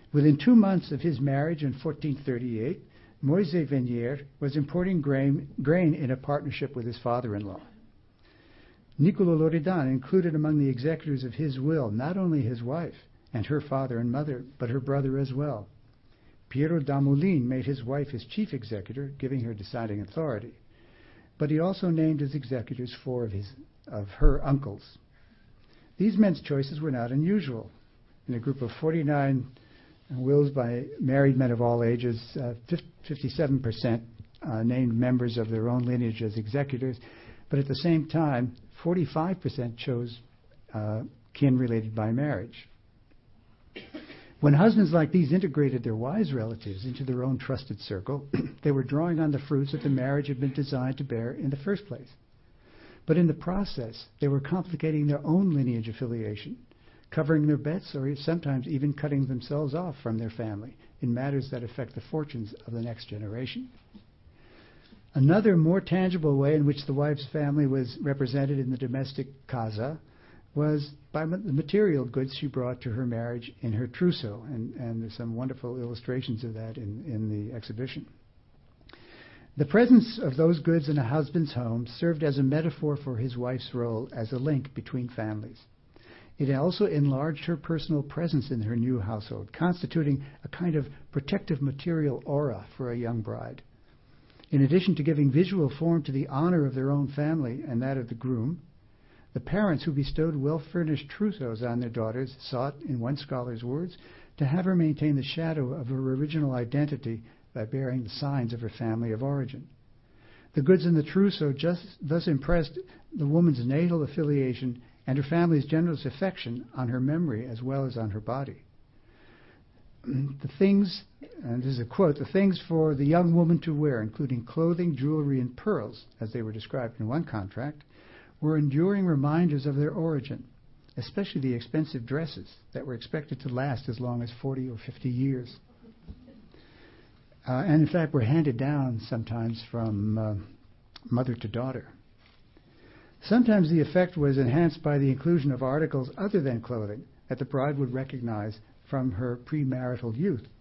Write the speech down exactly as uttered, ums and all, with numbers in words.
Within two months of his marriage in fourteen thirty-eight, Moise Venier was importing grain, grain in a partnership with his father-in-law. Niccolo Loredan included among the executors of his will not only his wife and her father and mother, but her brother as well. Piero da Molin made his wife his chief executor, giving her deciding authority. But he also named as executors four of, his, of her uncles. These men's choices were not unusual. In a group of forty-nine wills by married men of all ages, uh, fifty-seven percent uh, named members of their own lineage as executors, but at the same time, forty-five percent chose uh, kin related by marriage. When husbands like these integrated their wise relatives into their own trusted circle, they were drawing on the fruits that the marriage had been designed to bear in the first place. But in the process, they were complicating their own lineage affiliation, covering their bets, or sometimes even cutting themselves off from their family in matters that affect the fortunes of the next generation. Another more tangible way in which the wife's family was represented in the domestic casa was by the material goods she brought to her marriage in her trousseau, and, and there's some wonderful illustrations of that in, in the exhibition. The presence of those goods in a husband's home served as a metaphor for his wife's role as a link between families. It also enlarged her personal presence in her new household, constituting a kind of protective material aura for a young bride. In addition to giving visual form to the honor of their own family and that of the groom, the parents who bestowed well-furnished trousseaux on their daughters sought, in one scholar's words, to have her maintain the shadow of her original identity by bearing the signs of her family of origin. The goods in the trousseau just thus impressed the woman's natal affiliation and her family's generous affection on her memory as well as on her body. The things, and this is a quote, the things for the young woman to wear, including clothing, jewelry, and pearls, as they were described in one contract, were enduring reminders of their origin, especially the expensive dresses that were expected to last as long as forty or fifty years. Uh, and in fact were handed down sometimes from uh, mother to daughter. Sometimes the effect was enhanced by the inclusion of articles other than clothing that the bride would recognize from her premarital youth.